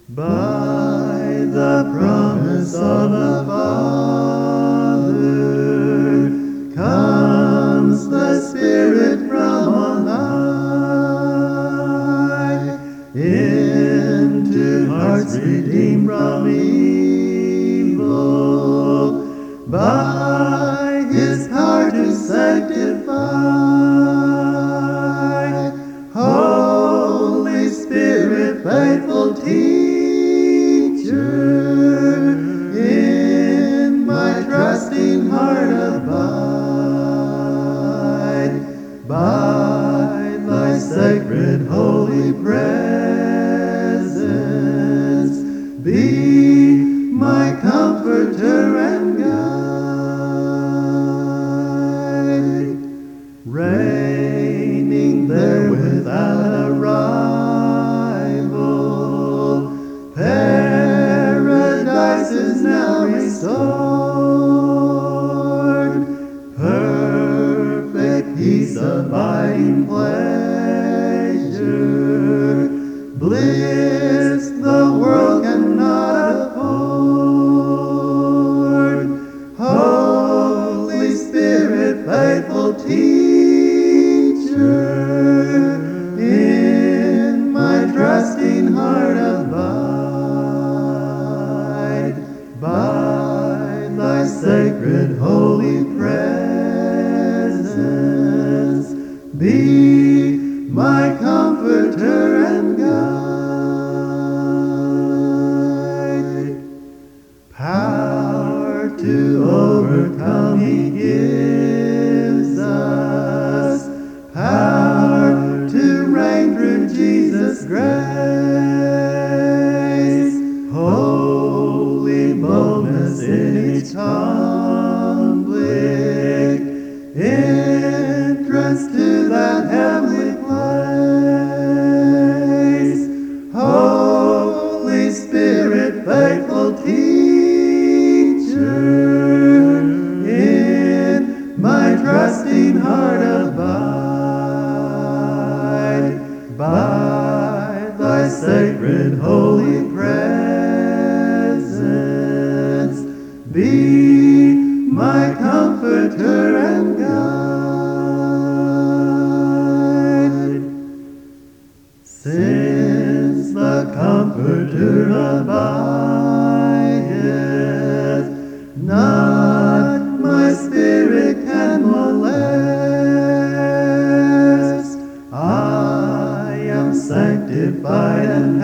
By the promise of the Father comes the Spirit from on high into hearts redeemed from evil by His power to sanctify. Holy Spirit, faithful teacher, in my trusting heart abide. By thy sacred holy presence, be my comforter and guide. Reigning there without a rival, paradise is now restored. Perfect peace, abiding pleasure, bliss the world cannot afford. Holy Spirit, faithful teacher, in my trusting heart abide. By thy sacred holy presence, be my comforter and guide. Power to overcome He gives us, power to reign through Jesus' grace. Holy boldness in each conflict, entrance to that heavenly place. Holy Spirit, faithful teacher, in my trusting heart abide. By thy sacred holy presence, be my comforter and guide. Since the Comforter abideth, not my spirit can molest. I am sanctified and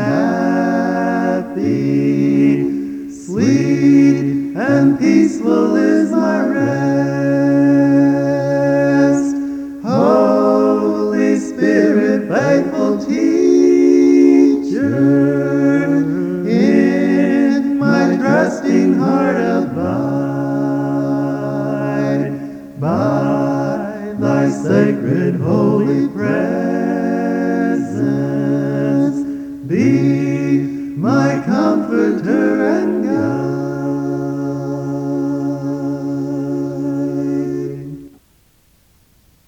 happy, sweet and peaceful is my rest. Holy Spirit, faithful teacher, in my trusting heart abide. By thy sacred holy presence, be